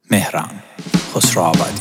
مهران خسروآبادی.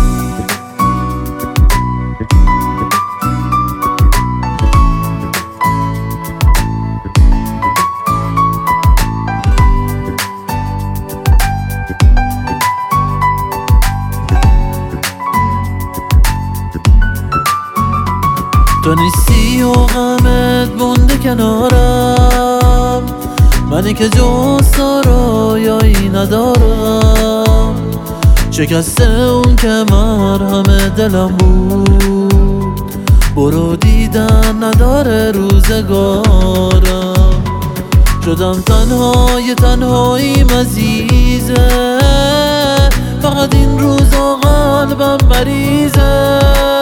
تو نیستی و غمت مونده کنارم، منی که جز رویایی ندارم. شکسته اون که مرهم دلم بود، برو دیدن نداره روزگارم. شدم تنهاییم عزیزه، فقط این روزا قلبم مریضه.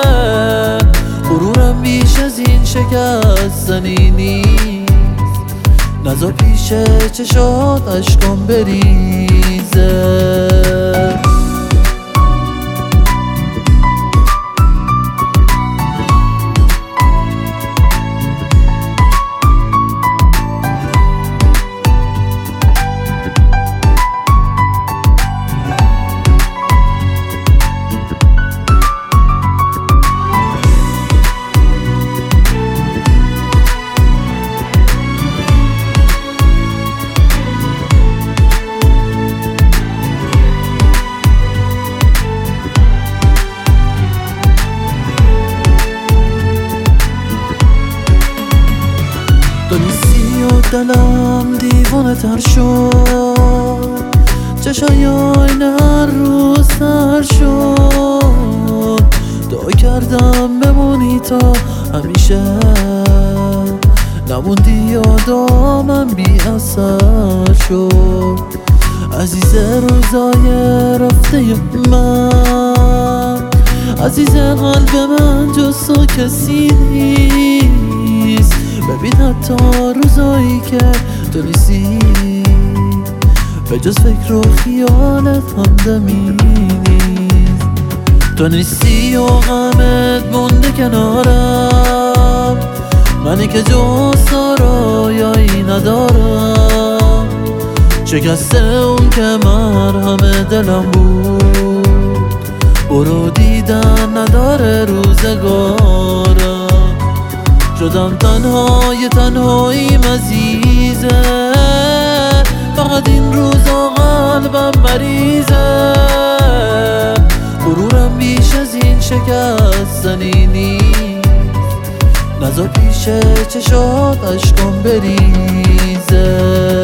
غرورم بیش از این شکستنی نیست، نذار پیش چشات اشکام بریزه. تو نیستی و دلم دیوانه تر شد، چشای آینه هر روز تر شد. دعا کردم بمونی تا همیشه، نموندی یادامم بی اثر شد. عزیز روزای رفته من، عزیز قلب من جز تو کسی نیست. ببین حتی روزایی که تو نیستی، به جز فکر و خیالت همدمی نیست. تو نیستی و غمت مونده کنارم، منی که جز رویایی ندارم. شکسته اون که مرهم دلم بود، برو دیدن نداره روزگارم. شدم تنهاییم عزیزه، فقط این روزا قلبم مریضه. غرورم بیش از این شکستنی نیست، نذار پیش چشات اشکام بریزه.